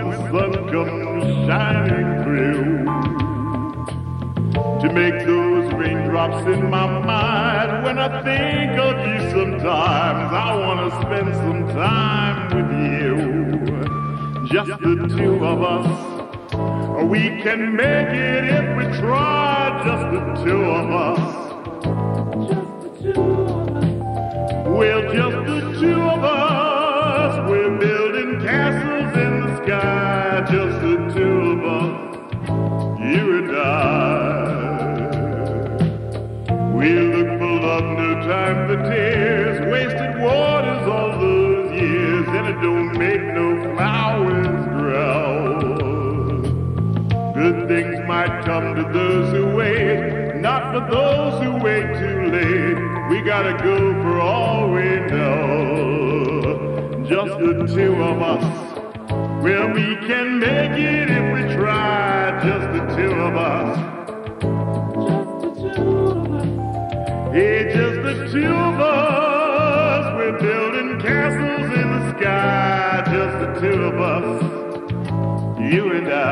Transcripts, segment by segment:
the sun comes shining through, to make those raindrops in my mind. When I think of you sometimes, I want to spend some time with you. Just the two of us, we can make it if we try. Just the two of us. Well, just the two of us. We're building castles in the sky. Just the two of us, you and I. We look for love, no time for tears. Wasted waters all those years, and it don't make no flowers grow. Good things might come to those who wait, not for those who wait too late. We gotta go for all we know. Just the two of us. Well, we can make it if we try. Just the two of us. Yeah, just the two of us. We're building castles in the sky. Just the two of us, you and I.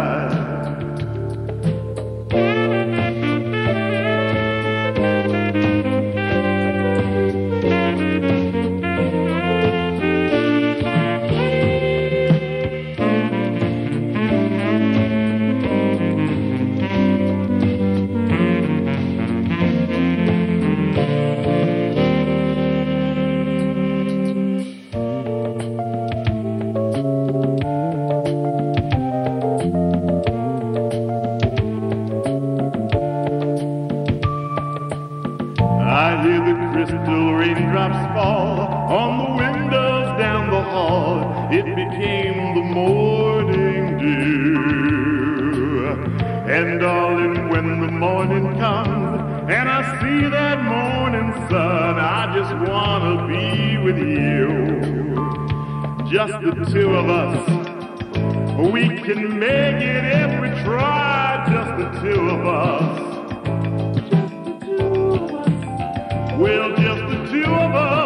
I hear the crystal raindrops fall on the windows down the hall. It became the morning dew. And darling, when the morning comes and I see that morning sun, I just wanna be with you. Just the two of us. We can make it if we try. Just the two of us. Well, just the two of us.